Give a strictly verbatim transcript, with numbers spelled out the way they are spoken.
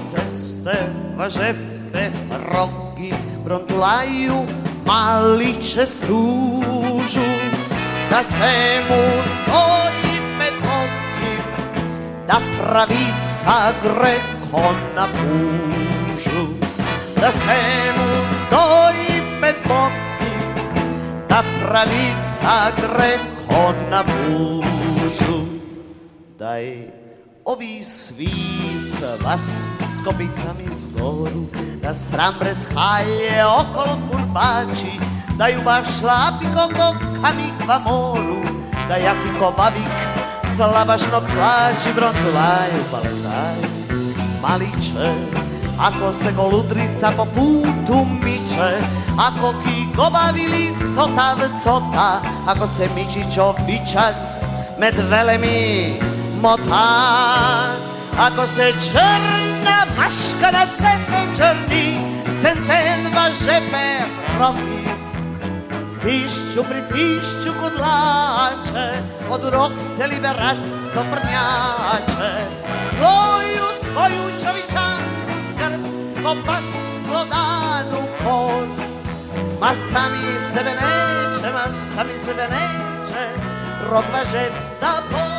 ceste važepe rogi brontulaju maliče stružu, da se mu stoji pred nogi, da pravica greko na pužu, da se mu stoji pred nogi, da pravica greko na pužu. Daj ovi svit vas s kopitami zgoru, da sram brez halje okolo kurbači, da ju baš šlapikom do kamikva moru, da jaki kobavik slabašno plaći brontulaju baletaju maliče. Ako se goludrica po putu miče, ako ki gobavi lico tav cota, ako se mičić običac med velemi mota, ako se črna maška na ceste črni, senten važepe rogi, stišću pritišću kudlače, od rokseli beraco prnjače, tvoju svoju čovičansku skrb, ko pas glodanu kost. Ma sami sebe neće, ma sami sebe neće, rog važep za